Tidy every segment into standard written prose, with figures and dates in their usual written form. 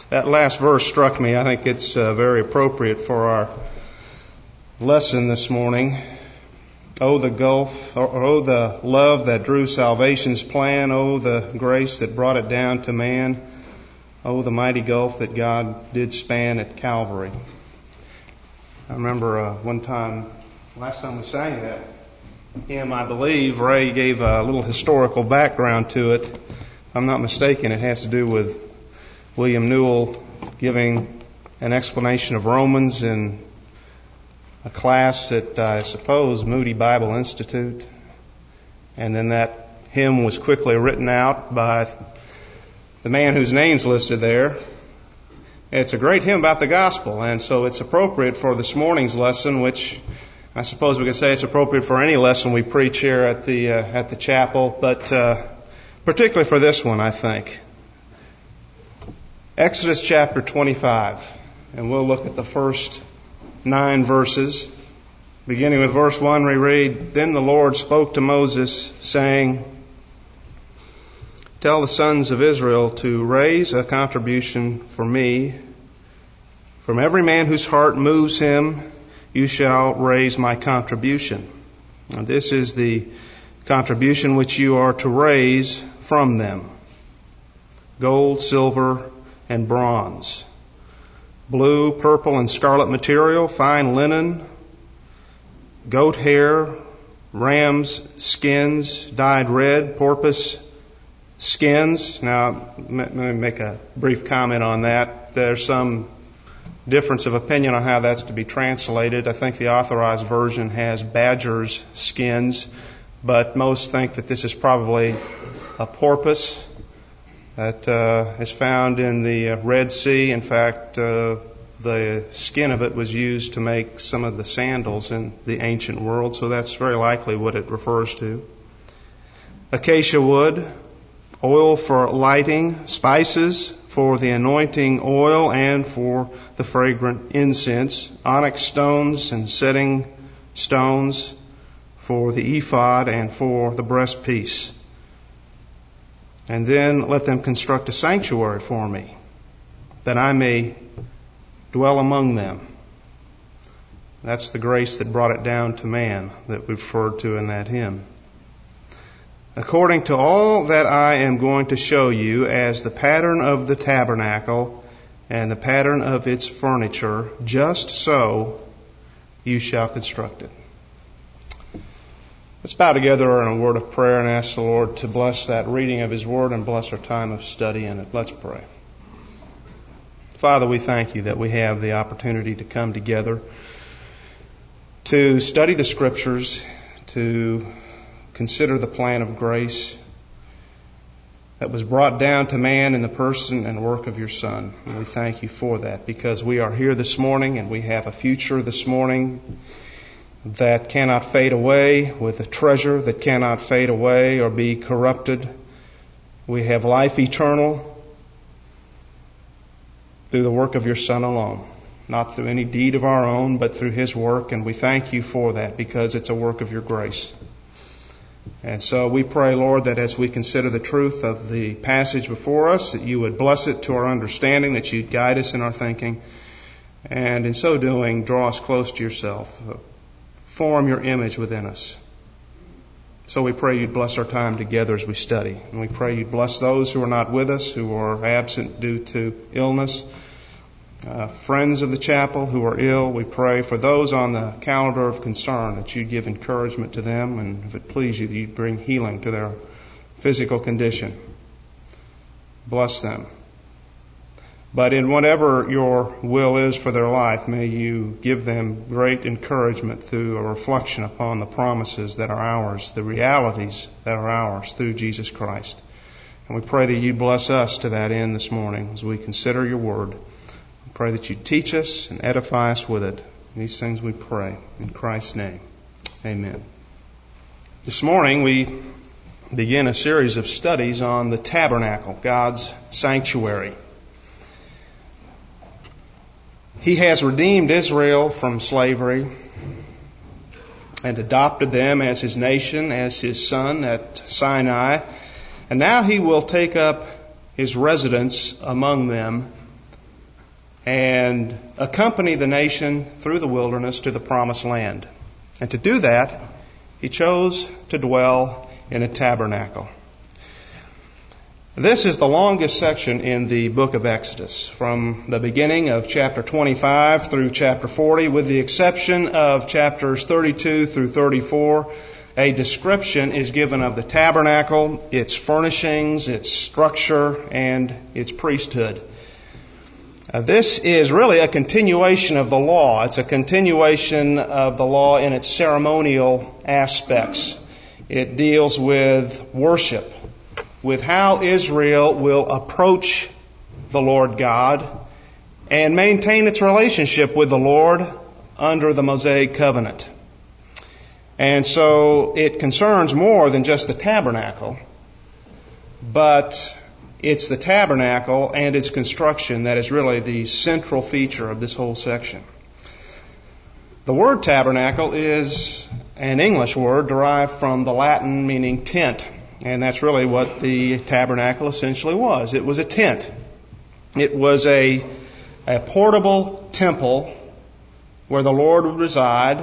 That last verse struck me. I think it's very appropriate for our lesson this morning. Oh, the gulf, oh, the love that drew salvation's plan. Oh, the grace that brought it down to man. Oh, the mighty gulf that God did span at Calvary. I remember last time we sang that hymn, I believe, Ray gave a little historical background to it. If I'm not mistaken, it has to do with William Newell giving an explanation of Romans in a class at, I suppose, Moody Bible Institute. And then that hymn was quickly written out by the man whose name's listed there. It's a great hymn about the gospel, and so it's appropriate for this morning's lesson, which I suppose we could say it's appropriate for any lesson we preach here at the chapel, but particularly for this one, I think. Exodus chapter 25, and we'll look at the first 9 verses. Beginning with verse 1, we read, "Then the Lord spoke to Moses, saying, Tell the sons of Israel to raise a contribution for me. From every man whose heart moves him, you shall raise my contribution. Now, this is the contribution which you are to raise from them. Gold, silver, and bronze. Blue, purple, and scarlet material, fine linen, goat hair, ram's skins, dyed red, porpoise skins." Now, let me make a brief comment on that. There's some difference of opinion on how that's to be translated. I think the Authorized Version has badger's skins, but most think that this is probably a porpoise that is found in the Red Sea. In fact, the skin of it was used to make some of the sandals in the ancient world, so that's very likely what it refers to. Acacia wood, oil for lighting, spices for the anointing oil and for the fragrant incense, onyx stones and setting stones for the ephod and for the breastpiece. And then let them construct a sanctuary for me, that I may dwell among them. That's the grace that brought it down to man that we referred to in that hymn. According to all that I am going to show you as the pattern of the tabernacle and the pattern of its furniture, just so you shall construct it. Let's bow together in a word of prayer and ask the Lord to bless that reading of His Word and bless our time of study in it. Let's pray. Father, we thank You that we have the opportunity to come together to study the Scriptures, to consider the plan of grace that was brought down to man in the person and work of Your Son. And we thank You for that, because we are here this morning and we have a future this morning that cannot fade away, with a treasure that cannot fade away or be corrupted. We have life eternal through the work of Your Son alone, not through any deed of our own, but through His work. And we thank You for that, because it's a work of Your grace. And so we pray, Lord, that as we consider the truth of the passage before us, that You would bless it to our understanding, that You'd guide us in our thinking, and in so doing, draw us close to Yourself. Form Your image within us. So we pray You'd bless our time together as we study. And we pray You'd bless those who are not with us, who are absent due to illness. Friends of the chapel who are ill, we pray for those on the calendar of concern that You'd give encouragement to them, and if it please You, that You'd bring healing to their physical condition. Bless them. But in whatever Your will is for their life, may You give them great encouragement through a reflection upon the promises that are ours, the realities that are ours through Jesus Christ. And we pray that You bless us to that end this morning as we consider Your Word. We pray that You teach us and edify us with it. These things we pray in Christ's name. Amen. This morning we begin a series of studies on the tabernacle, God's sanctuary. He has redeemed Israel from slavery and adopted them as His nation, as His son at Sinai. And now He will take up His residence among them and accompany the nation through the wilderness to the promised land. And to do that, he chose to dwell in a tabernacle. This is the longest section in the book of Exodus, from the beginning of chapter 25 through chapter 40, with the exception of chapters 32 through 34. A description is given of the tabernacle, its furnishings, its structure, and its priesthood. This is really a continuation of the law. It's a continuation of the law in its ceremonial aspects. It deals with worship, with how Israel will approach the Lord God and maintain its relationship with the Lord under the Mosaic covenant. And so it concerns more than just the tabernacle, but it's the tabernacle and its construction that is really the central feature of this whole section. The word tabernacle is an English word derived from the Latin meaning tent. And that's really what the tabernacle essentially was. It was a tent. It was a portable temple where the Lord would reside,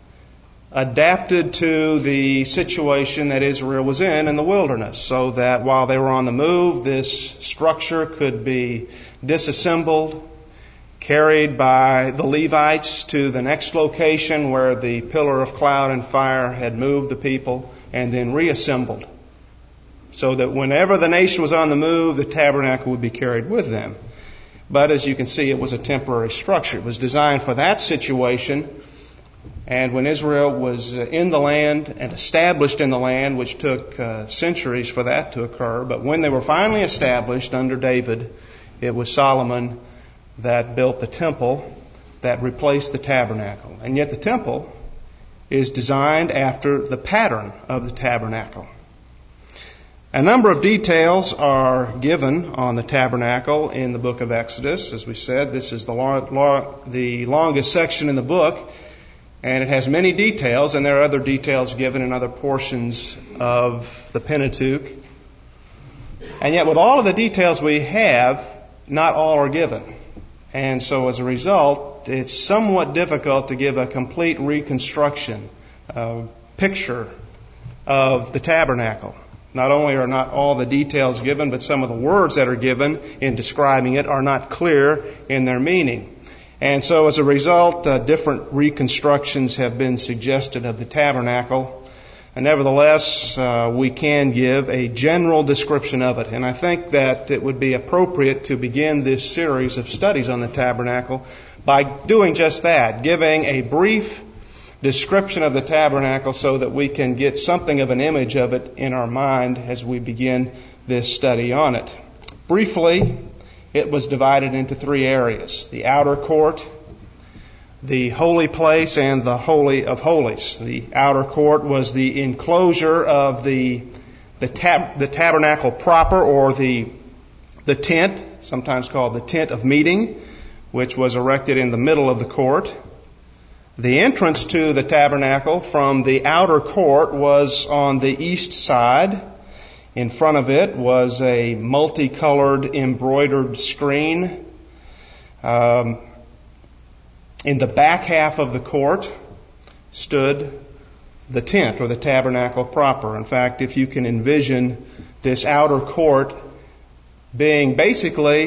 adapted to the situation that Israel was in the wilderness, so that while they were on the move, this structure could be disassembled, carried by the Levites to the next location where the pillar of cloud and fire had moved the people, and then reassembled, so that whenever the nation was on the move, the tabernacle would be carried with them. But as you can see, it was a temporary structure. It was designed for that situation. And when Israel was in the land and established in the land, which took centuries for that to occur, but when they were finally established under David, it was Solomon that built the temple that replaced the tabernacle. And yet the temple is designed after the pattern of the tabernacle. A number of details are given on the tabernacle in the book of Exodus. As we said, this is the longest section in the book, and it has many details, and there are other details given in other portions of the Pentateuch. And yet with all of the details we have, not all are given. And so as a result, it's somewhat difficult to give a complete reconstruction, picture of the tabernacle. Not only are not all the details given, but some of the words that are given in describing it are not clear in their meaning. And so as a result, different reconstructions have been suggested of the tabernacle. And nevertheless, we can give a general description of it. And I think that it would be appropriate to begin this series of studies on the tabernacle by doing just that, giving a brief description of the tabernacle so that we can get something of an image of it in our mind as we begin this study on it. Briefly, it was divided into three areas: the outer court, the holy place, and the Holy of Holies. The outer court was the enclosure of the tabernacle proper, or the tent, sometimes called the tent of meeting, which was erected in the middle of the court. The entrance to the tabernacle from the outer court was on the east side. In front of it was a multicolored embroidered screen. In the back half of the court stood the tent, or the tabernacle proper. In fact, if you can envision this outer court being basically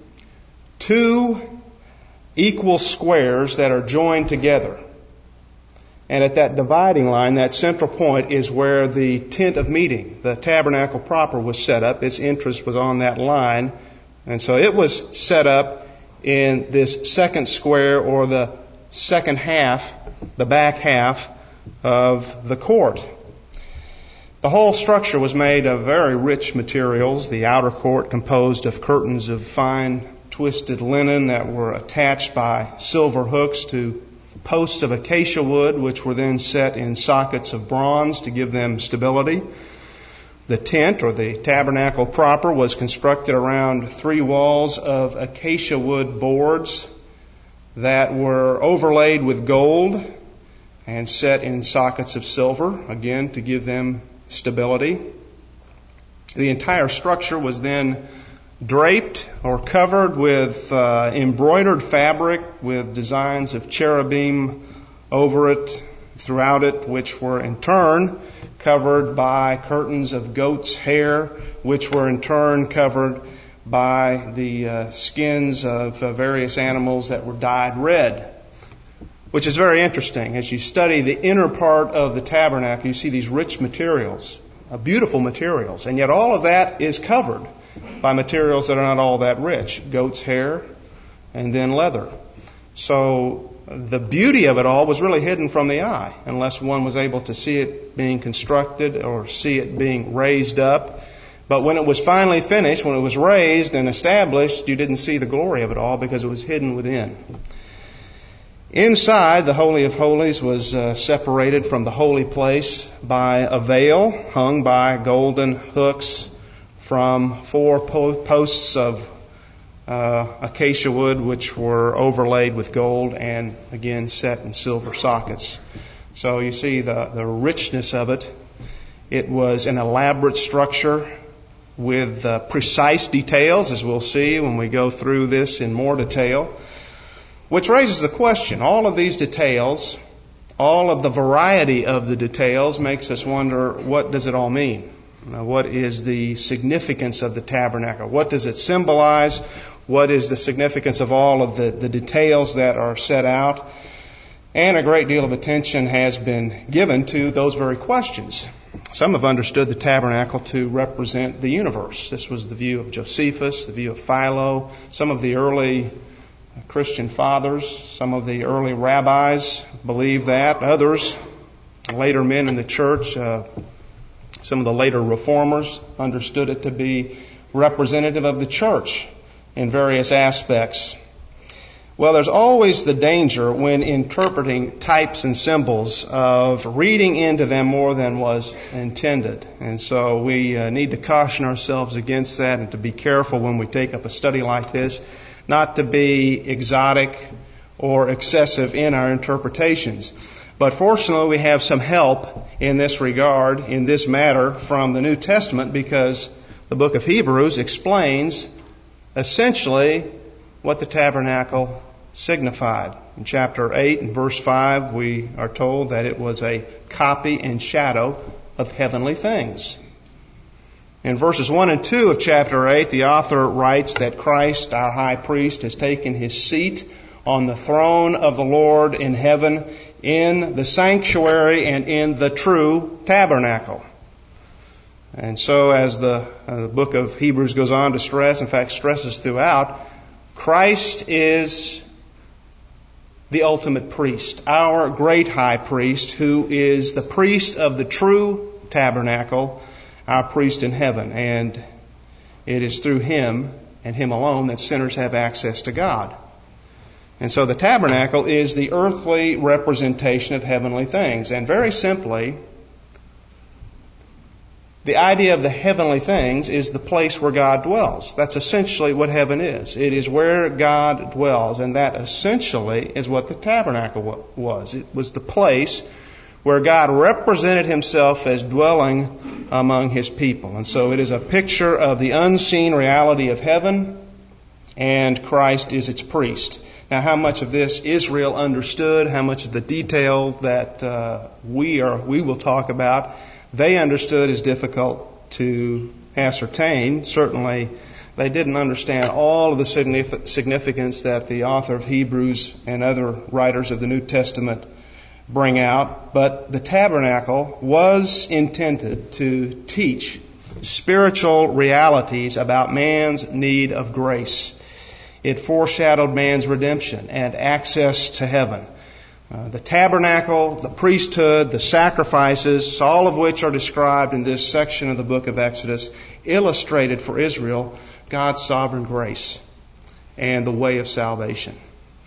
two equal squares that are joined together. And at that dividing line, that central point, is where the tent of meeting, the tabernacle proper, was set up. Its entrance was on that line. And so it was set up in this second square, or the second half, the back half of the court. The whole structure was made of very rich materials. The outer court composed of curtains of fine twisted linen that were attached by silver hooks to posts of acacia wood, which were then set in sockets of bronze to give them stability. The tent, or the tabernacle proper, was constructed around three walls of acacia wood boards that were overlaid with gold and set in sockets of silver, again to give them stability. The entire structure was then draped or covered with embroidered fabric with designs of cherubim over it, throughout it, which were in turn covered by curtains of goat's hair, which were in turn covered by the skins of various animals that were dyed red. Which is very interesting. As you study the inner part of the tabernacle, you see these rich materials, beautiful materials, and yet all of that is covered by materials that are not all that rich. Goat's hair and then leather. So the beauty of it all was really hidden from the eye, unless one was able to see it being constructed or see it being raised up. But when it was finally finished, when it was raised and established, you didn't see the glory of it all because it was hidden within. Inside, the Holy of Holies was separated from the holy place by a veil hung by golden hooks from 4 posts of acacia wood, which were overlaid with gold and again set in silver sockets. So you see the richness of it. It was an elaborate structure with precise details, as we'll see when we go through this in more detail. Which raises the question, all of these details, all of the variety of the details makes us wonder, what does it all mean? What is the significance of the tabernacle? What does it symbolize? What is the significance of all of the details that are set out? And a great deal of attention has been given to those very questions. Some have understood the tabernacle to represent the universe. This was the view of Josephus, the view of Philo, some of the early Christian fathers, some of the early rabbis believe that. Others, later men in the church, some of the later reformers understood it to be representative of the church in various aspects. Well, there's always the danger when interpreting types and symbols of reading into them more than was intended. And so we need to caution ourselves against that and to be careful when we take up a study like this, not to be exotic or excessive in our interpretations. But fortunately, we have some help in this regard, in this matter, from the New Testament, because the book of Hebrews explains essentially what the tabernacle signified. In chapter 8 and verse 5, we are told that it was a copy and shadow of heavenly things. In verses 1 and 2 of chapter 8, the author writes that Christ, our high priest, has taken his seat on the throne of the Lord in heaven, in the sanctuary and in the true tabernacle. And so as the book of Hebrews goes on to stress, in fact stresses throughout, Christ is the ultimate priest, our great high priest, who is the priest of the true tabernacle, our priest in heaven. And it is through him and him alone that sinners have access to God. And so the tabernacle is the earthly representation of heavenly things. And very simply, the idea of the heavenly things is the place where God dwells. That's essentially what heaven is. It is where God dwells, and that essentially is what the tabernacle was. It was the place where God represented himself as dwelling among his people. And so it is a picture of the unseen reality of heaven, and Christ is its priest. Now, how much of this Israel understood, how much of the detail that we will talk about, they understood is difficult to ascertain. Certainly, they didn't understand all of the significance that the author of Hebrews and other writers of the New Testament bring out. But the tabernacle was intended to teach spiritual realities about man's need of grace. It foreshadowed man's redemption and access to heaven. The tabernacle, the priesthood, the sacrifices, all of which are described in this section of the book of Exodus, illustrated for Israel God's sovereign grace and the way of salvation.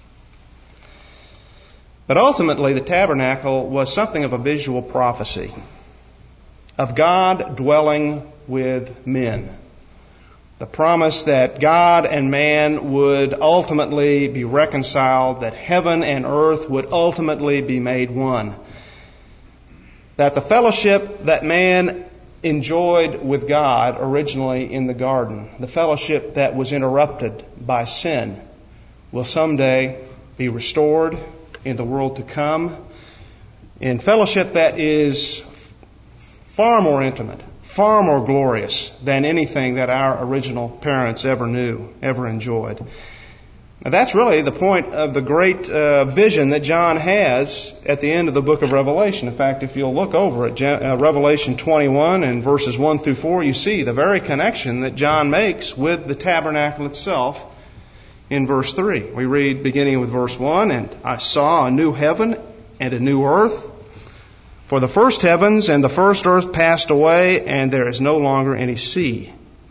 But ultimately, the tabernacle was something of a visual prophecy of God dwelling with men. The promise that God and man would ultimately be reconciled, that heaven and earth would ultimately be made one. That the fellowship that man enjoyed with God originally in the garden, the fellowship that was interrupted by sin, will someday be restored in the world to come, in fellowship that is far more intimate, far more glorious than anything that our original parents ever knew, ever enjoyed. Now, that's really the point of the great vision that John has at the end of the book of Revelation. In fact, if you'll look over at Revelation 21 and verses 1 through 4, you see the very connection that John makes with the tabernacle itself in verse 3. We read beginning with verse 1, "And I saw a new heaven and a new earth, for the first heavens and the first earth passed away, and there is no longer any sea.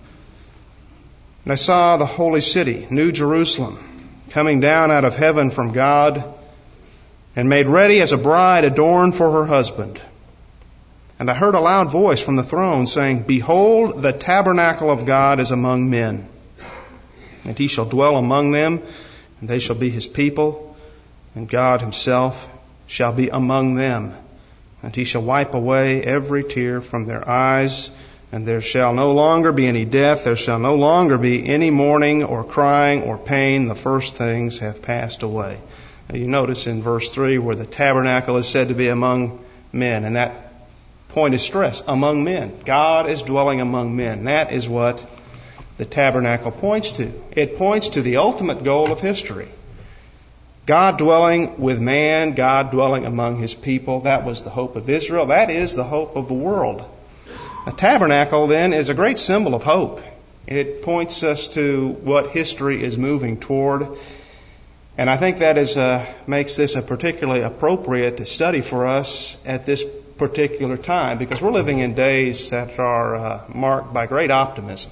And I saw the holy city, New Jerusalem, coming down out of heaven from God, and made ready as a bride adorned for her husband. And I heard a loud voice from the throne saying, Behold, the tabernacle of God is among men, and he shall dwell among them, and they shall be his people, and God himself shall be among them. And he shall wipe away every tear from their eyes, and there shall no longer be any death, there shall no longer be any mourning or crying or pain. The first things have passed away." Now you notice in verse 3 where the tabernacle is said to be among men, and that point is stressed, among men. God is dwelling among men. That is what the tabernacle points to. It points to the ultimate goal of history. God dwelling with man, God dwelling among his people. That was the hope of Israel. That is the hope of the world. A tabernacle, then, is a great symbol of hope. It points us to what history is moving toward. And I think that makes this a particularly appropriate study for us at this particular time, because we're living in days that are marked by great optimism.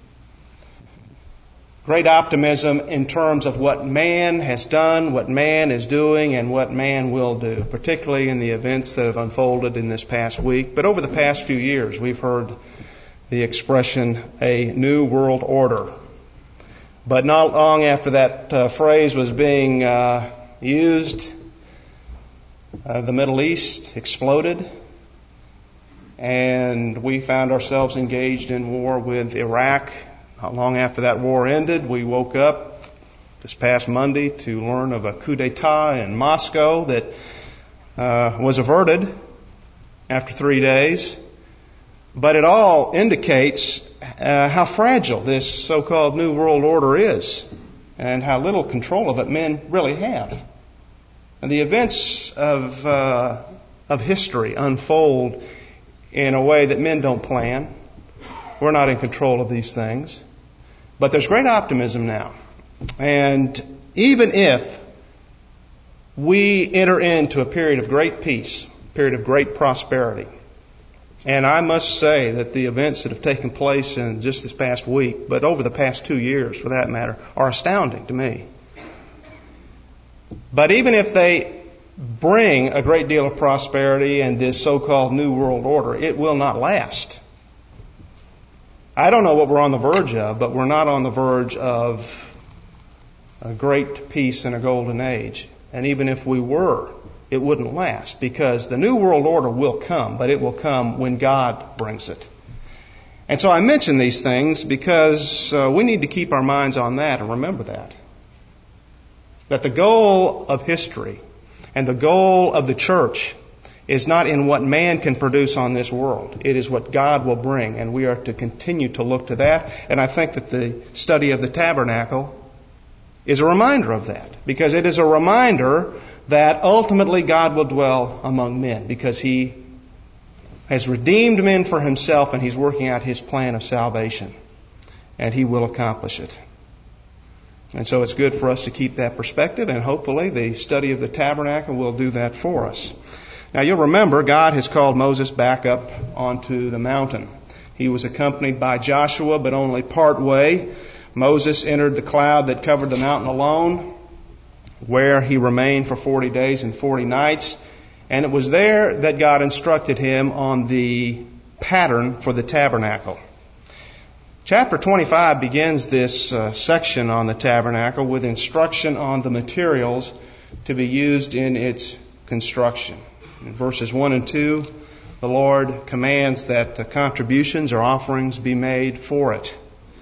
Great optimism in terms of what man has done, what man is doing, and what man will do, particularly in the events that have unfolded in this past week. But over the past few years, we've heard the expression, a new world order. But not long after that phrase was being used, the Middle East exploded, and we found ourselves engaged in war with Iraq. Not long after that war ended, we woke up this past Monday to learn of a coup d'etat in Moscow that was averted after 3 days. But it all indicates how fragile this so-called New World Order is and how little control of it men really have. And the events of history unfold in a way that men don't plan. We're not in control of these things. But there's great optimism now. And even if we enter into a period of great peace, a period of great prosperity, and I must say that the events that have taken place in just this past week, but over the past 2 years for that matter, are astounding to me. But even if they bring a great deal of prosperity and this so-called New World Order, it will not last. I don't know what we're on the verge of, but we're not on the verge of a great peace and a golden age. And even if we were, it wouldn't last, because the New World Order will come, but it will come when God brings it. And so I mention these things because we need to keep our minds on that and remember that. That the goal of history and the goal of the church is not in what man can produce on this world. It is what God will bring, and we are to continue to look to that. And I think that the study of the tabernacle is a reminder of that, because it is a reminder that ultimately God will dwell among men, because He has redeemed men for Himself, and He's working out His plan of salvation, and He will accomplish it. And so it's good for us to keep that perspective, and hopefully the study of the tabernacle will do that for us. Now you'll remember God has called Moses back up onto the mountain. He was accompanied by Joshua, but only part way. Moses entered the cloud that covered the mountain alone, where he remained for 40 days and 40 nights. And it was there that God instructed him on the pattern for the tabernacle. Chapter 25 begins this section on the tabernacle with instruction on the materials to be used in its construction. In verses 1 and 2, the Lord commands that contributions or offerings be made for it.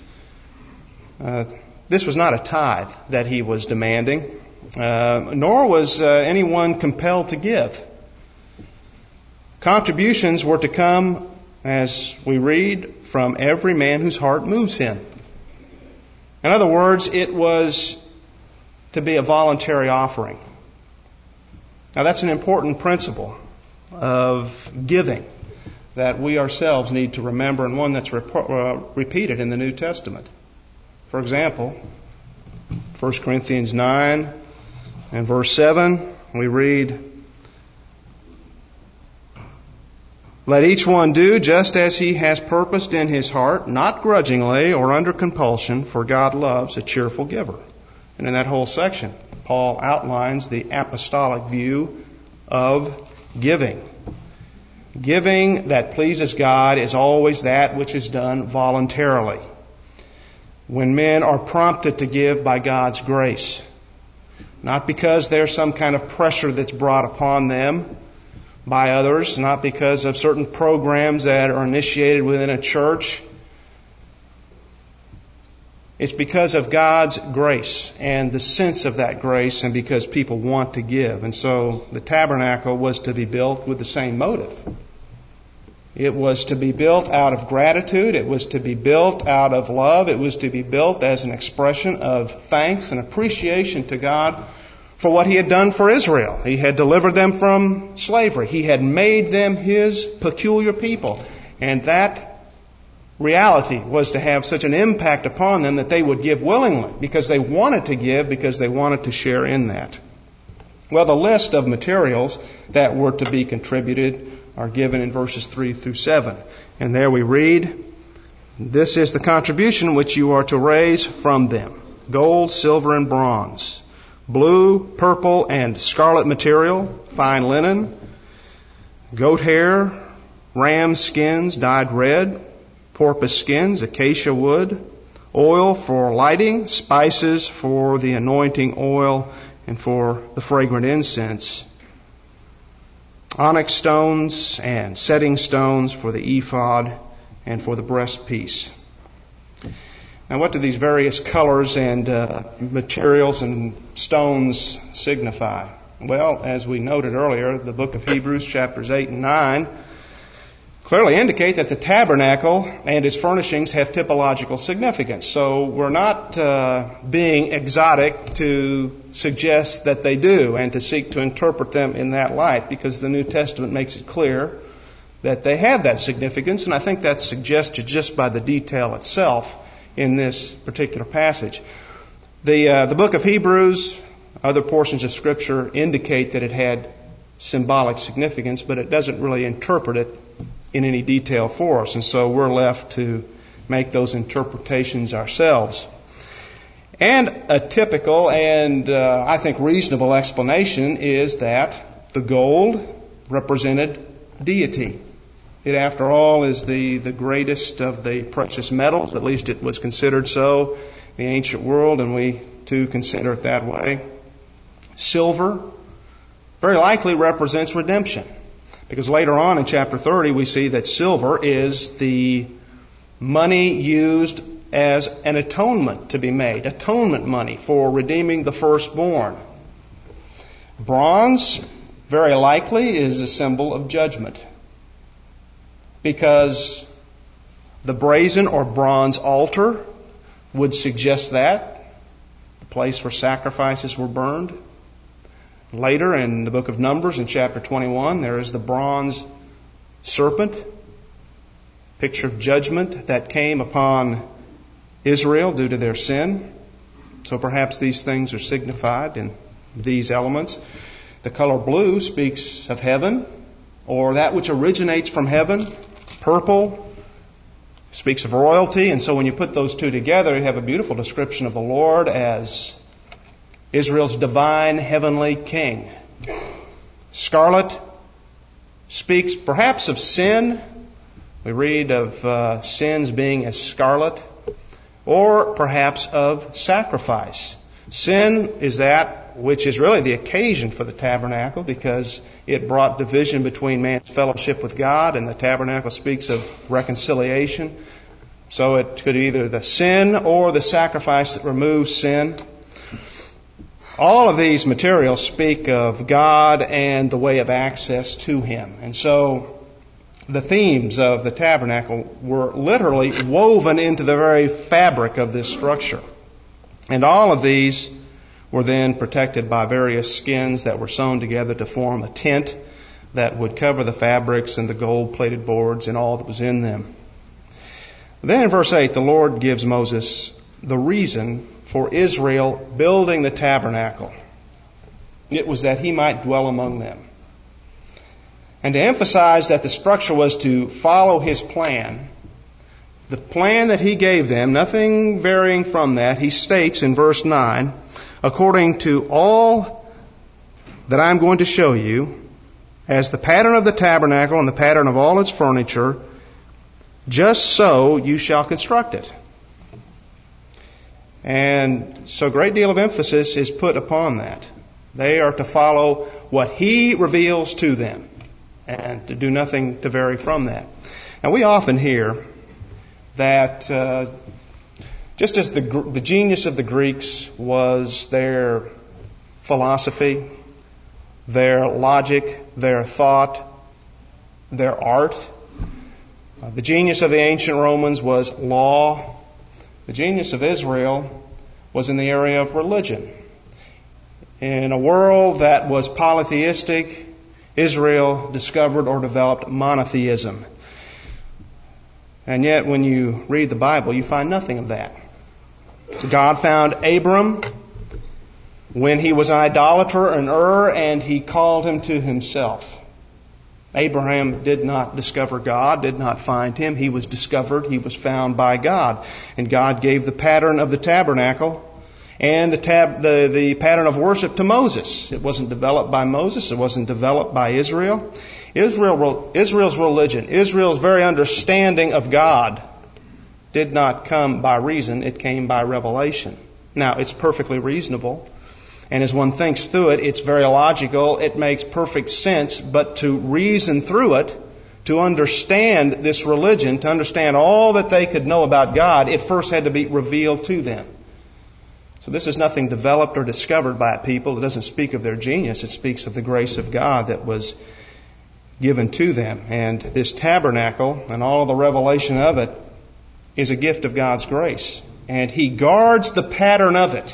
This was not a tithe that he was demanding, nor was anyone compelled to give. Contributions were to come, as we read, from every man whose heart moves him. In other words, it was to be a voluntary offering. Now that's an important principle of giving that we ourselves need to remember, and one that's repeated in the New Testament. For example, 1 Corinthians 9 and verse 7, we read, "Let each one do just as he has purposed in his heart, not grudgingly or under compulsion, for God loves a cheerful giver." And in that whole section, Paul outlines the apostolic view of giving. Giving that pleases God is always that which is done voluntarily. When men are prompted to give by God's grace, not because there's some kind of pressure that's brought upon them by others, not because of certain programs that are initiated within a church. It's because of God's grace and the sense of that grace, and because people want to give. And so the tabernacle was to be built with the same motive. It was to be built out of gratitude. It was to be built out of love. It was to be built as an expression of thanks and appreciation to God for what He had done for Israel. He had delivered them from slavery. He had made them His peculiar people. And that reality was to have such an impact upon them that they would give willingly, because they wanted to give, because they wanted to share in that. Well, the list of materials that were to be contributed are given in verses 3 through 7. And there we read, "This is the contribution which you are to raise from them: gold, silver, and bronze, blue, purple, and scarlet material, fine linen, goat hair, ram skins dyed red, porpoise skins, acacia wood, oil for lighting, spices for the anointing oil and for the fragrant incense, onyx stones and setting stones for the ephod and for the breastpiece." Now, what do these various colors and materials and stones signify? Well, as we noted earlier, the book of Hebrews, chapters 8 and 9, clearly indicate that the tabernacle and its furnishings have typological significance. So we're not being exotic to suggest that they do and to seek to interpret them in that light, because the New Testament makes it clear that they have that significance, and I think that's suggested just by the detail itself in this particular passage. The book of Hebrews, other portions of Scripture indicate that it had symbolic significance, but it doesn't really interpret it in any detail for us, and so we're left to make those interpretations ourselves. And a typical and I think reasonable explanation is that the gold represented deity. It, after all, is the greatest of the precious metals. At least it was considered so in the ancient world, and we too consider it that way. Silver very likely represents redemption, because later on in chapter 30 we see that silver is the money used as an atonement to be made, atonement money for redeeming the firstborn. Bronze very likely is a symbol of judgment, because the brazen or bronze altar would suggest that, the place where sacrifices were burned. Later in the book of Numbers in chapter 21, there is the bronze serpent, picture of judgment that came upon Israel due to their sin. So perhaps these things are signified in these elements. The color blue speaks of heaven, or that which originates from heaven. Purple speaks of royalty, and so when you put those two together, you have a beautiful description of the Lord as Israel's divine heavenly king. Scarlet speaks perhaps of sin. We read of sins being as scarlet, or perhaps of sacrifice. Sin is that which is really the occasion for the tabernacle, because it brought division between man's fellowship with God, and the tabernacle speaks of reconciliation. So it could be either the sin or the sacrifice that removes sin. All of these materials speak of God and the way of access to Him. And so the themes of the tabernacle were literally woven into the very fabric of this structure. And all of these were then protected by various skins that were sewn together to form a tent that would cover the fabrics and the gold-plated boards and all that was in them. Then in verse 8, the Lord gives Moses the reason for Israel building the tabernacle. It was that he might dwell among them. And to emphasize that the structure was to follow his plan, the plan that he gave them, nothing varying from that, he states in verse 9, according to all that I'm going to show you, as the pattern of the tabernacle and the pattern of all its furniture, just so you shall construct it. And so a great deal of emphasis is put upon that. They are to follow what he reveals to them and to do nothing to vary from that. Now we often hear that just as the genius of the Greeks was their philosophy, their logic, their thought, their art, the genius of the ancient Romans was law. The genius of Israel was in the area of religion. In a world that was polytheistic, Israel discovered or developed monotheism. And yet when you read the Bible, you find nothing of that. God found Abram when he was an idolater in Ur, and he called him to himself. Abraham did not discover God, did not find Him. He was discovered, he was found by God. And God gave the pattern of the tabernacle and the pattern of worship to Moses. It wasn't developed by Moses. It wasn't developed by Israel. Israel's religion, Israel's very understanding of God did not come by reason. It came by revelation. Now, it's perfectly reasonable. And as one thinks through it, it's very logical. It makes perfect sense. But to reason through it, to understand this religion, to understand all that they could know about God, it first had to be revealed to them. So this is nothing developed or discovered by a people. It doesn't speak of their genius. It speaks of the grace of God that was given to them. And this tabernacle and all of the revelation of it is a gift of God's grace. And He guards the pattern of it,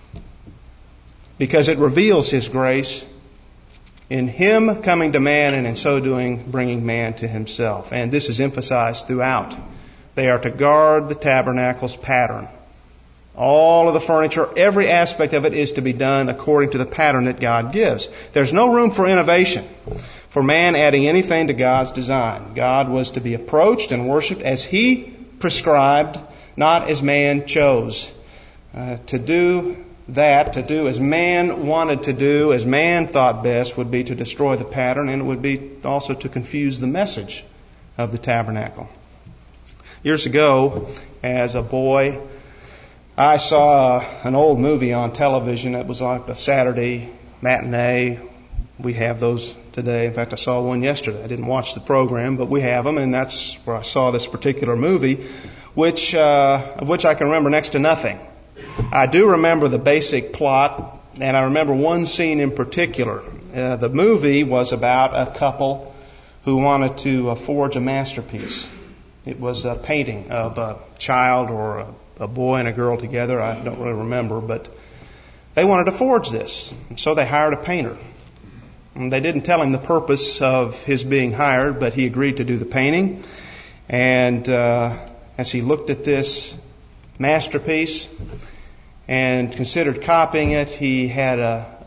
because it reveals His grace in Him coming to man, and in so doing bringing man to Himself. And this is emphasized throughout. They are to guard the tabernacle's pattern. All of the furniture, every aspect of it is to be done according to the pattern that God gives. There's no room for innovation, for man adding anything to God's design. God was to be approached and worshipped as He prescribed, not as man chose. To do as man wanted to do, as man thought best, would be to destroy the pattern, and it would be also to confuse the message of the tabernacle. Years ago, as a boy, I saw an old movie on television. It was like a Saturday matinee. We have those today. In fact, I saw one yesterday. I didn't watch the program, but we have them, and that's where I saw this particular movie, of which I can remember next to nothing. I do remember the basic plot, and I remember one scene in particular. The movie was about a couple who wanted to forge a masterpiece. It was a painting of a child or a boy and a girl together. I don't really remember, but they wanted to forge this. And so they hired a painter. And they didn't tell him the purpose of his being hired, but he agreed to do the painting. And as he looked at this masterpiece and considered copying it, he had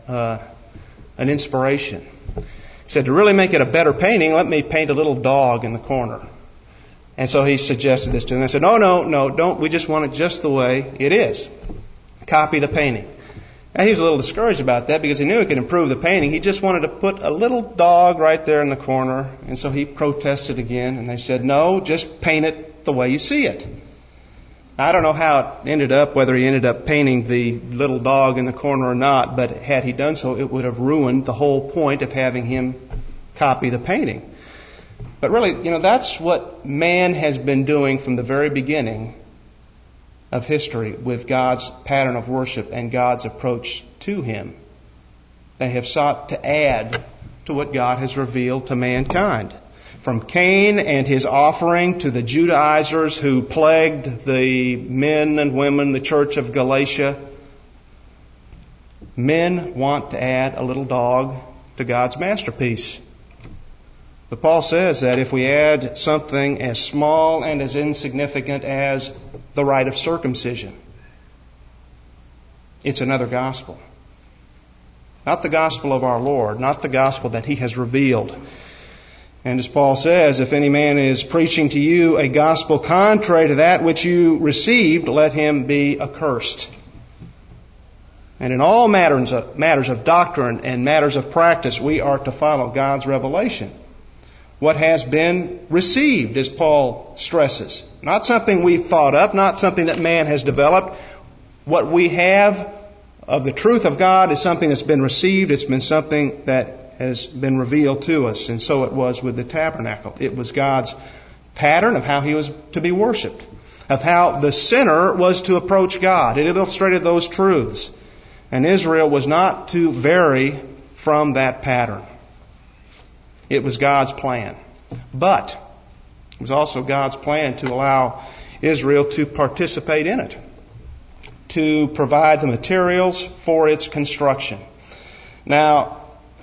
an inspiration. He said, to really make it a better painting, let me paint a little dog in the corner. And so he suggested this to him. They said, no, don't. We just want it just the way it is. Copy the painting. And he was a little discouraged about that because he knew he could improve the painting. He just wanted to put a little dog right there in the corner. And so he protested again. And they said, no, just paint it the way you see it. I don't know how it ended up, whether he ended up painting the little dog in the corner or not, but had he done so, it would have ruined the whole point of having him copy the painting. But really, that's what man has been doing from the very beginning of history with God's pattern of worship and God's approach to Him. They have sought to add to what God has revealed to mankind. From Cain and his offering to the Judaizers who plagued the men and women, the church of Galatia, men want to add a little dog to God's masterpiece. But Paul says that if we add something as small and as insignificant as the rite of circumcision, it's another gospel. Not the gospel of our Lord, not the gospel that He has revealed. And as Paul says, if any man is preaching to you a gospel contrary to that which you received, let him be accursed. And in all matters of doctrine and matters of practice, we are to follow God's revelation. What has been received, as Paul stresses. Not something we've thought up, not something that man has developed. What we have of the truth of God is something that's been received. It's been something that has been revealed to us. And so it was with the tabernacle. It was God's pattern of how He was to be worshipped, of how the sinner was to approach God. It illustrated those truths. And Israel was not to vary from that pattern. It was God's plan. But it was also God's plan to allow Israel to participate in it, to provide the materials for its construction. Now,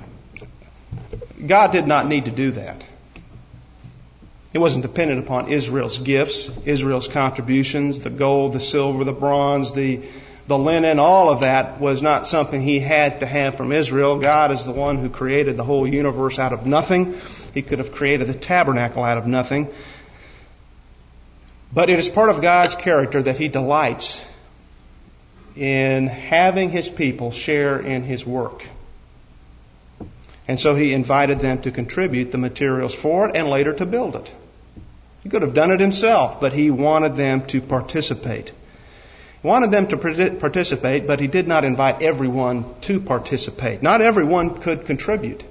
God did not need to do that. It wasn't dependent upon Israel's gifts, Israel's contributions, the gold, the silver, the bronze, the linen, all of that was not something He had to have from Israel. God is the one who created the whole universe out of nothing. He could have created the tabernacle out of nothing. But it is part of God's character that He delights in having His people share in His work. And so He invited them to contribute the materials for it and later to build it. He could have done it Himself, but He wanted them to participate. He wanted them to participate, but He did not invite everyone to participate. Not everyone could contribute.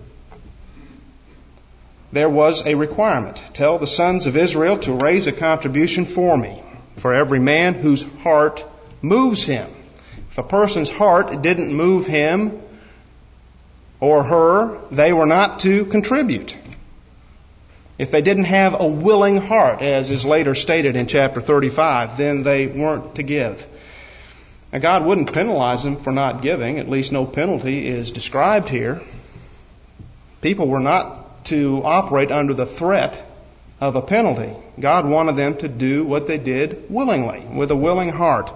There was a requirement. Tell the sons of Israel to raise a contribution for me, for every man whose heart moves him. If a person's heart didn't move him or her, they were not to contribute. If they didn't have a willing heart, as is later stated in chapter 35, then they weren't to give. Now, God wouldn't penalize them for not giving. At least no penalty is described here. People were not to operate under the threat of a penalty. God wanted them to do what they did willingly, with a willing heart.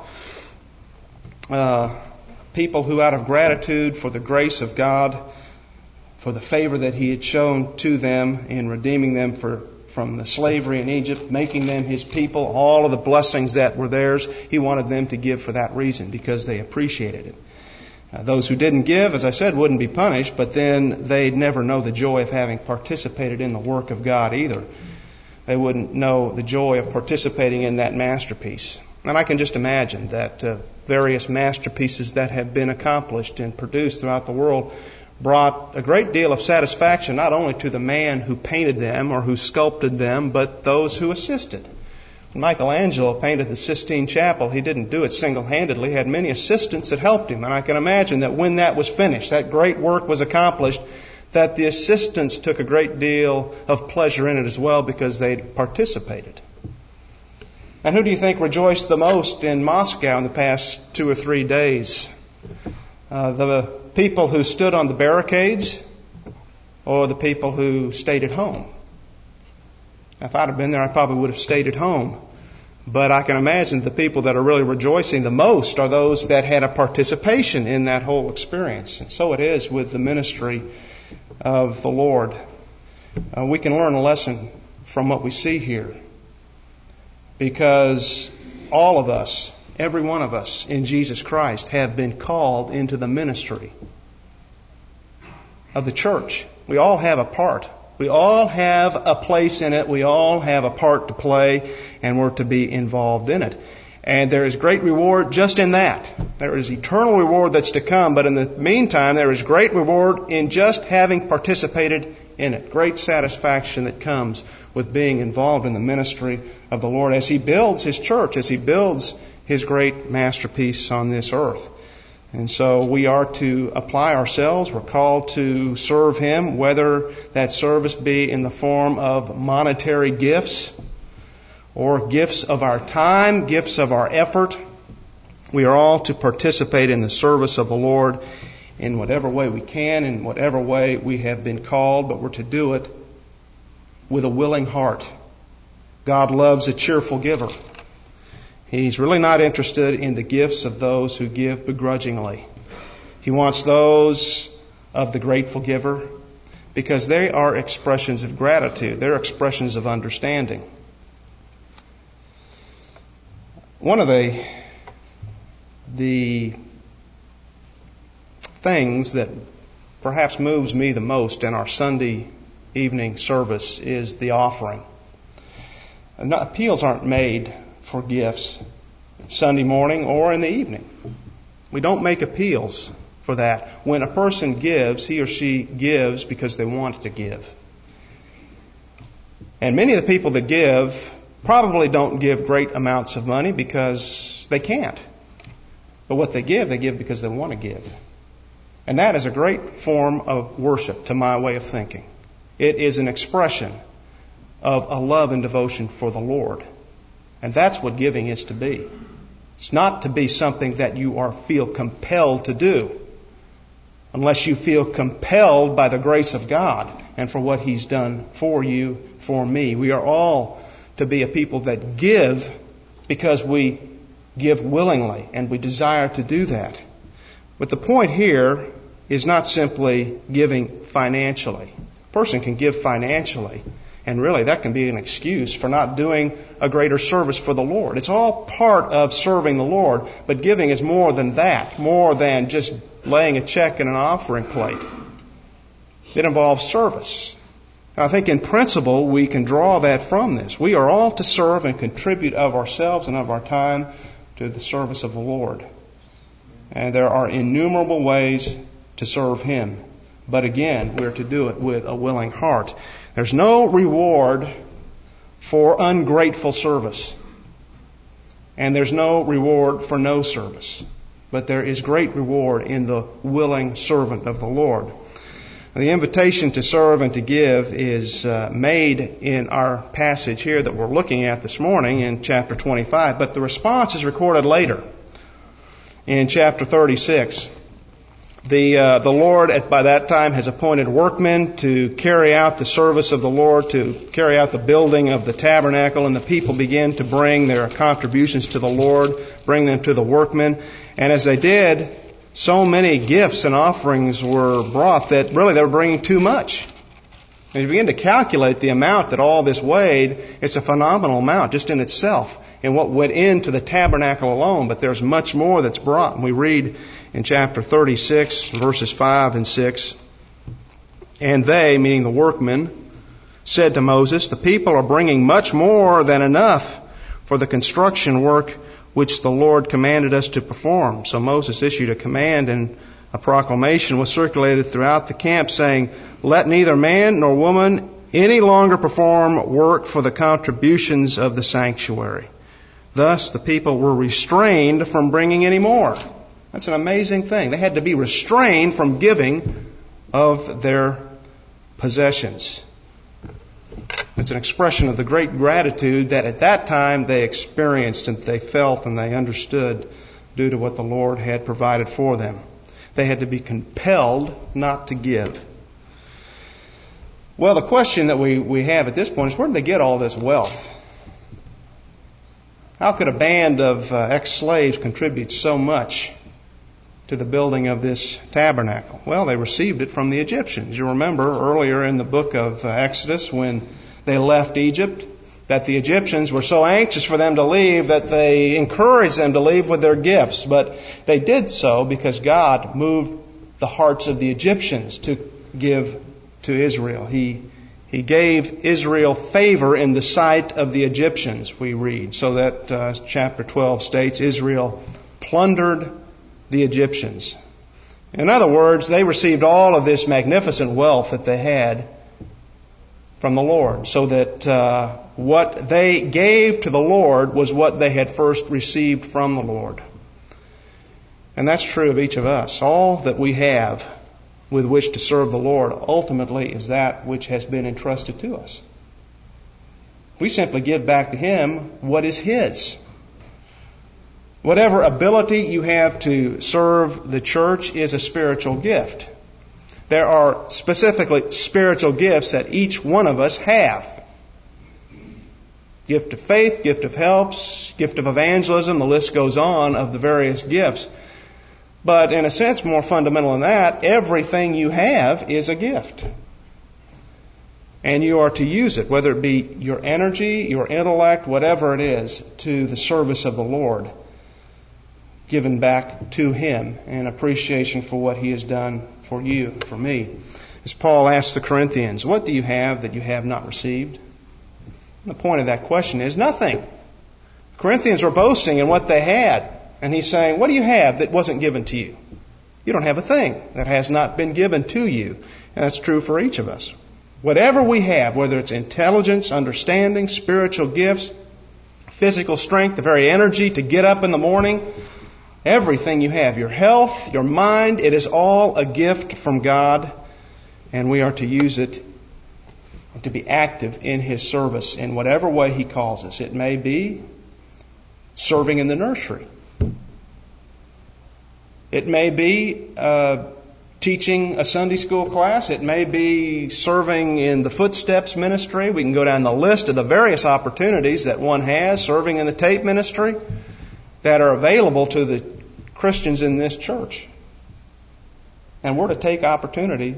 People who, out of gratitude for the grace of God, for the favor that He had shown to them in redeeming them from the slavery in Egypt, making them His people, all of the blessings that were theirs, He wanted them to give for that reason, because they appreciated it. Those who didn't give, as I said, wouldn't be punished, but then they'd never know the joy of having participated in the work of God either. They wouldn't know the joy of participating in that masterpiece. And I can just imagine that various masterpieces that have been accomplished and produced throughout the world brought a great deal of satisfaction not only to the man who painted them or who sculpted them, but those who assisted. When Michelangelo painted the Sistine Chapel, he didn't do it single-handedly. He had many assistants that helped him. And I can imagine that when that was finished, that great work was accomplished, that the assistants took a great deal of pleasure in it as well because they participated. And who do you think rejoiced the most in Moscow in the past 2 or 3 days? The people who stood on the barricades or the people who stayed at home? If I'd have been there, I probably would have stayed at home. But I can imagine the people that are really rejoicing the most are those that had a participation in that whole experience. And so it is with the ministry of the Lord. We can learn a lesson from what we see here. Because all of us, every one of us in Jesus Christ have been called into the ministry of the church. We all have a part. We all have a place in it. We all have a part to play, and we're to be involved in it. And there is great reward just in that. There is eternal reward that's to come, but in the meantime, there is great reward in just having participated in it. Great satisfaction that comes with being involved in the ministry of the Lord as He builds His church, as He builds His great masterpiece on this earth. And so we are to apply ourselves. We're called to serve Him, whether that service be in the form of monetary gifts or gifts of our time, gifts of our effort. We are all to participate in the service of the Lord in whatever way we can, in whatever way we have been called, but we're to do it with a willing heart. God loves a cheerful giver. He's really not interested in the gifts of those who give begrudgingly. He wants those of the grateful giver because they are expressions of gratitude. They're expressions of understanding. One of the things that perhaps moves me the most in our Sunday evening service is the offering. Appeals aren't made for gifts Sunday morning or in the evening. We don't make appeals for that. When a person gives, he or she gives because they want to give. And many of the people that give probably don't give great amounts of money because they can't. But what they give because they want to give. And that is a great form of worship to my way of thinking. It is an expression of a love and devotion for the Lord. And that's what giving is to be. It's not to be something that you feel compelled to do, unless you feel compelled by the grace of God and for what He's done for you, for me. We are all to be a people that give because we give willingly and we desire to do that. But the point here is not simply giving financially. A person can give financially, and really that can be an excuse for not doing a greater service for the Lord. It's all part of serving the Lord, but giving is more than that, more than just laying a check in an offering plate. It involves service. I think in principle we can draw that from this. We are all to serve and contribute of ourselves and of our time to the service of the Lord. And there are innumerable ways to serve Him. But again, we're to do it with a willing heart. There's no reward for ungrateful service. And there's no reward for no service. But there is great reward in the willing servant of the Lord. The invitation to serve and to give is made in our passage here that we're looking at this morning in chapter 25, but the response is recorded later in chapter 36. The Lord by that time has appointed workmen to carry out the service of the Lord, to carry out the building of the tabernacle, and the people begin to bring their contributions to the Lord, bring them to the workmen, and as they did, so many gifts and offerings were brought that really they were bringing too much. And you begin to calculate the amount that all this weighed, it's a phenomenal amount just in itself and what went into the tabernacle alone. But there's much more that's brought. And we read in chapter 36, verses 5 and 6, "And they," meaning the workmen, "said to Moses, 'The people are bringing much more than enough for the construction work which the Lord commanded us to perform.' So Moses issued a command, and a proclamation was circulated throughout the camp saying, 'Let neither man nor woman any longer perform work for the contributions of the sanctuary.' Thus the people were restrained from bringing any more." That's an amazing thing. They had to be restrained from giving of their possessions. It's an expression of the great gratitude that at that time they experienced and they felt and they understood due to what the Lord had provided for them. They had to be compelled not to give. Well, the question that we have at this point is, where did they get all this wealth? How could a band of ex-slaves contribute so much to the building of this tabernacle? Well, they received it from the Egyptians. You remember earlier in the book of Exodus when they left Egypt, that the Egyptians were so anxious for them to leave that they encouraged them to leave with their gifts. But they did so because God moved the hearts of the Egyptians to give to Israel. He He gave Israel favor in the sight of the Egyptians, we read. So that chapter 12 states Israel plundered the Egyptians. In other words, they received all of this magnificent wealth that they had from the Lord, so that what they gave to the Lord was what they had first received from the Lord. And that's true of each of us. All that we have with which to serve the Lord ultimately is that which has been entrusted to us. We simply give back to Him what is His. Whatever ability you have to serve the church is a spiritual gift. There are specifically spiritual gifts that each one of us have. Gift of faith, gift of helps, gift of evangelism, the list goes on of the various gifts. But in a sense, more fundamental than that, everything you have is a gift. And you are to use it, whether it be your energy, your intellect, whatever it is, to the service of the Lord, given back to Him in appreciation for what He has done for you, for me. As Paul asks the Corinthians, what do you have that you have not received? And the point of that question is nothing. The Corinthians were boasting in what they had. And he's saying, what do you have that wasn't given to you? You don't have a thing that has not been given to you. And that's true for each of us. Whatever we have, whether it's intelligence, understanding, spiritual gifts, physical strength, the very energy to get up in the morning, everything you have, your health, your mind, it is all a gift from God. And we are to use it to be active in His service in whatever way He calls us. It may be serving in the nursery. It may be teaching a Sunday school class. It may be serving in the Footsteps ministry. We can go down the list of the various opportunities that one has, serving in the tape ministry, that are available to the Christians in this church. And we're to take opportunity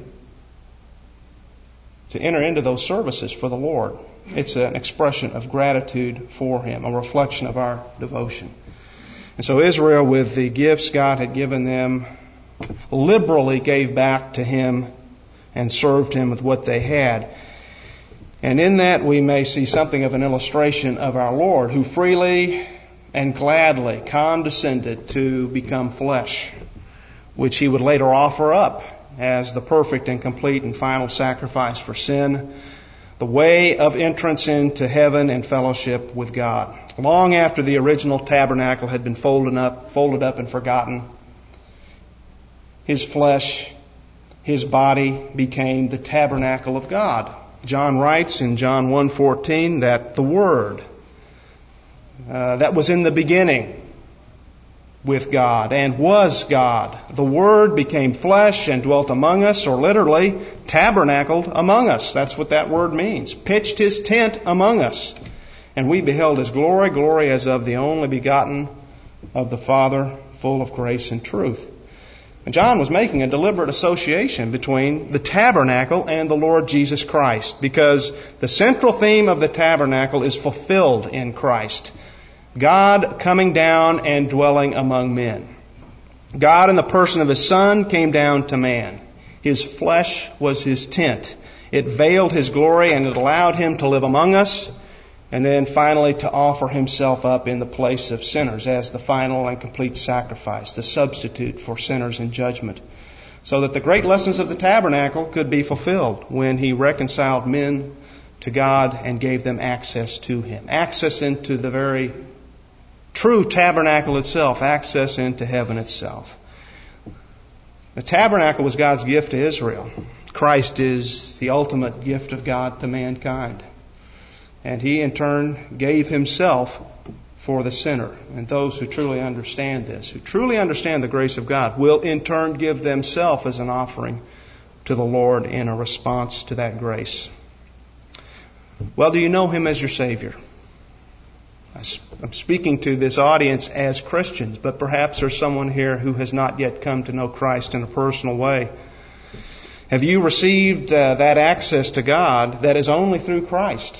to enter into those services for the Lord. It's an expression of gratitude for Him, a reflection of our devotion. And so Israel, with the gifts God had given them, liberally gave back to Him and served Him with what they had. And in that we may see something of an illustration of our Lord, who freely and gladly condescended to become flesh, which He would later offer up as the perfect and complete and final sacrifice for sin, the way of entrance into heaven and fellowship with God. Long after the original tabernacle had been folded up and forgotten, His flesh, His body became the tabernacle of God. John writes in John 1:14 that the Word that was in the beginning with God and was God. The Word became flesh and dwelt among us, or literally tabernacled among us. That's what that word means. Pitched His tent among us. And we beheld His glory, glory as of the only begotten of the Father, full of grace and truth. And John was making a deliberate association between the tabernacle and the Lord Jesus Christ, because the central theme of the tabernacle is fulfilled in Christ. God coming down and dwelling among men. God in the person of His Son came down to man. His flesh was His tent. It veiled His glory and it allowed Him to live among us, and then finally to offer Himself up in the place of sinners as the final and complete sacrifice, the substitute for sinners in judgment, so that the great lessons of the tabernacle could be fulfilled when He reconciled men to God and gave them access to Him. Access into the very true tabernacle itself, access into heaven itself. The tabernacle was God's gift to Israel. Christ is the ultimate gift of God to mankind. And He in turn gave Himself for the sinner. And those who truly understand this, who truly understand the grace of God, will in turn give themselves as an offering to the Lord in a response to that grace. Well, do you know Him as your Savior? I'm speaking to this audience as Christians, but perhaps there's someone here who has not yet come to know Christ in a personal way. Have you received that access to God that is only through Christ?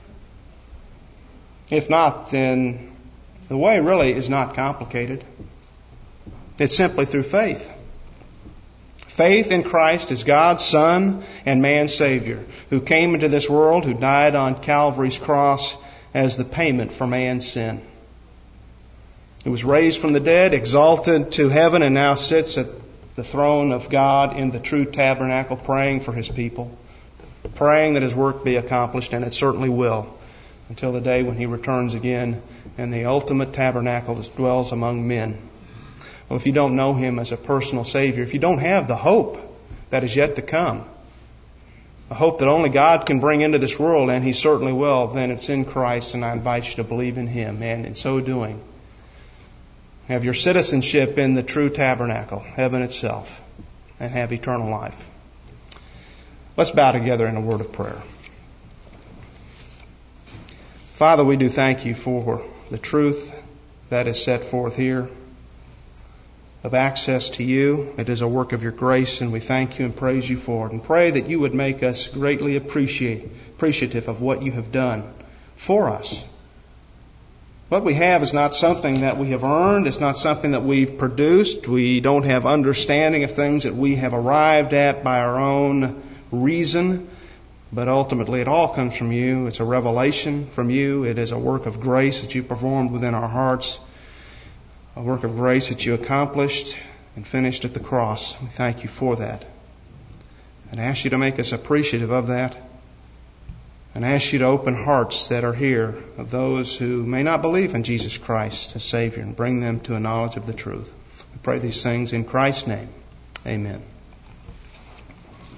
If not, then the way really is not complicated. It's simply through faith. Faith in Christ as God's Son and man's Savior, who came into this world, who died on Calvary's cross as the payment for man's sin. He was raised from the dead, exalted to heaven, and now sits at the throne of God in the true tabernacle, praying for His people, praying that His work be accomplished, and it certainly will, until the day when He returns again and the ultimate tabernacle dwells among men. Well, if you don't know Him as a personal Savior, if you don't have the hope that is yet to come, a hope that only God can bring into this world, and He certainly will, then it's in Christ, and I invite you to believe in Him, and in so doing, have your citizenship in the true tabernacle, heaven itself, and have eternal life. Let's bow together in a word of prayer. Father, we do thank You for the truth that is set forth here of access to You. It is a work of Your grace, and we thank You and praise You for it, and pray that You would make us greatly appreciative of what You have done for us. What we have is not something that we have earned. It's not something that we've produced. We don't have understanding of things that we have arrived at by our own reason. But ultimately it all comes from You. It's a revelation from You. It is a work of grace that You performed within our hearts. A work of grace that You accomplished and finished at the cross. We thank You for that. And ask You to make us appreciative of that. And ask You to open hearts that are here of those who may not believe in Jesus Christ as Savior, and bring them to a knowledge of the truth. We pray these things in Christ's name. Amen.